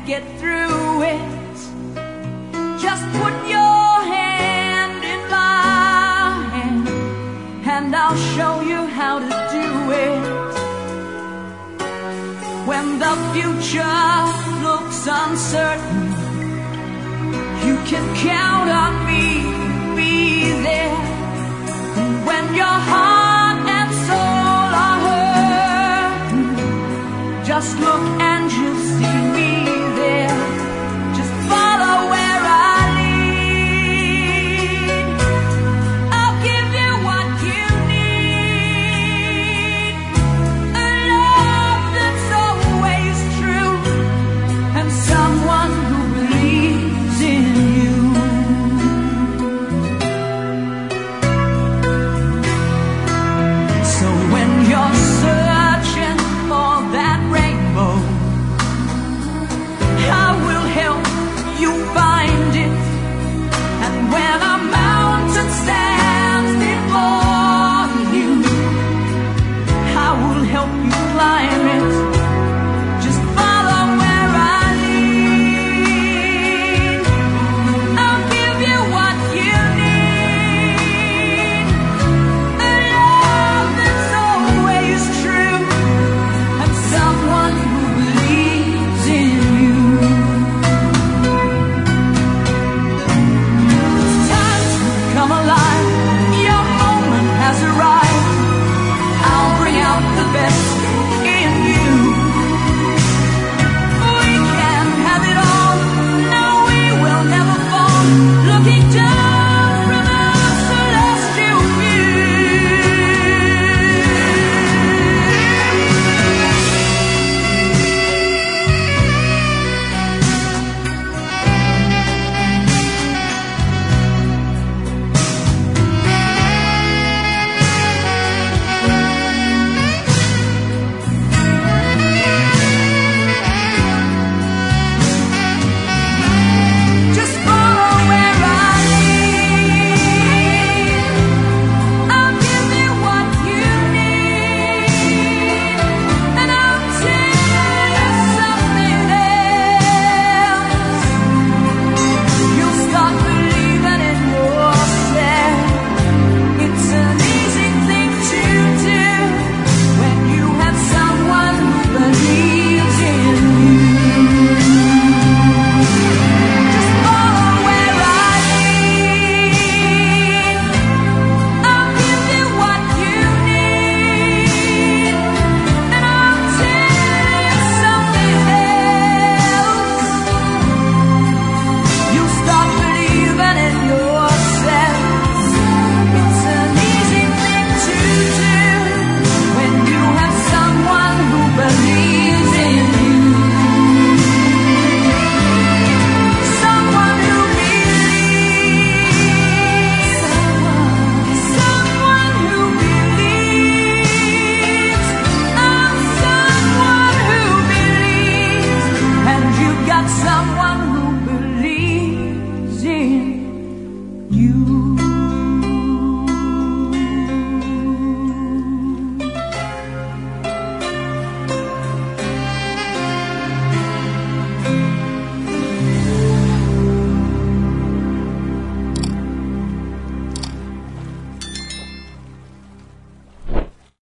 get through it, just put your hand in my hand, and I'll show you how to do it. When the future looks uncertain, you can count on me to be there. And when your heart and soul are hurting, just look and you'll see me there.